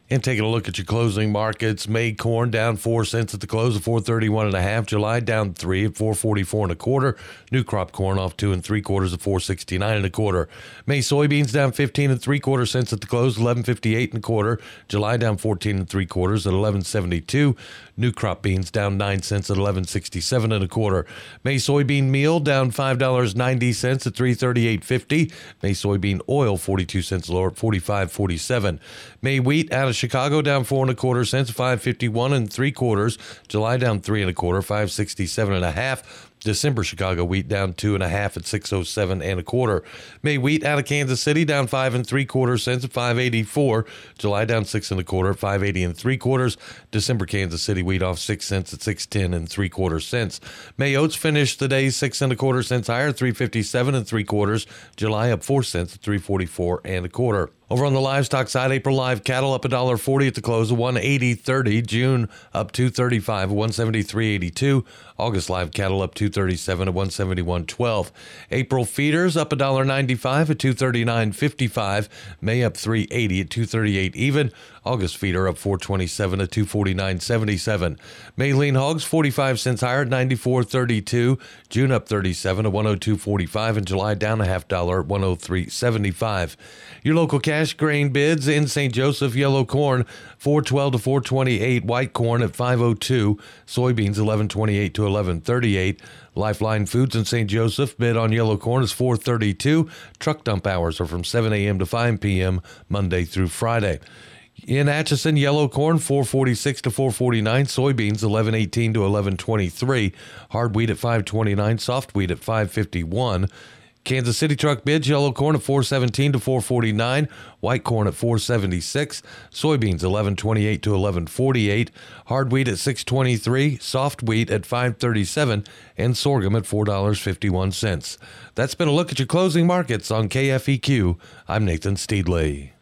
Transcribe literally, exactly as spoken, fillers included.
And taking a look at your closing markets, May corn down four cents at the close of four thirty-one and a half. July down three at four forty-four and a quarter. New crop corn off two and three quarters at four sixty-nine and a quarter. May soybeans down fifteen and three quarter cents at the close, eleven fifty-eight and a quarter. July down fourteen and three quarters at eleven seventy-two. New crop beans down nine cents at eleven sixty-seven and a quarter. May soybean meal down five dollars and ninety cents at three thirty-eight fifty. May soybean oil forty-two cents lower at forty-five forty-seven. May wheat out of Chicago down four and a quarter cents, five fifty-one and three quarters. July down three and a quarter, five sixty-seven and a half. December Chicago wheat down two and a half at six oh seven and a quarter. May wheat out of Kansas City down five and three quarter cents at five eighty-four. July down six and a quarter at five eighty and three quarters. December Kansas City wheat off six cents at six ten and three quarter cents. May oats finished the day six and a quarter cents higher, three fifty-seven and three quarters. July up four cents at three forty-four and a quarter. Over on the livestock side, April live cattle up one dollar forty at the close of one eighty thirty. June up two thirty-five at one seventy-three eighty-two. August live cattle up two thirty-seven at one seventy-one twelve. April feeders up one dollar ninety-five at two thirty-nine fifty-five. May up three eighty at two thirty-eight even. August feeder up four twenty-seven at two forty-nine seventy-seven. May lean hogs forty-five cents higher at ninety-four thirty-two. June up thirty-seven at one oh two forty-five, and July down a half dollar at one oh three seventy-five. Your local cash grain bids in Saint Joseph: yellow corn four twelve to four twenty-eight, white corn at five oh two, soybeans eleven twenty-eight to eleven thirty-eight. Lifeline Foods in Saint Joseph bid on yellow corn is four thirty-two. Truck dump hours are from seven a.m. to five p.m. Monday through Friday. In Atchison, yellow corn four forty-six to four forty-nine, soybeans eleven eighteen to eleven twenty-three, hard wheat at five twenty-nine, soft wheat at five fifty-one. Kansas City truck bids, yellow corn at four seventeen to four forty-nine, white corn at four seventy-six, soybeans eleven twenty-eight to eleven forty-eight, hard wheat at six twenty-three, soft wheat at five thirty-seven, and sorghum at four dollars and fifty-one cents. That's been a look at your closing markets on K F E Q. I'm Nathan Steedley.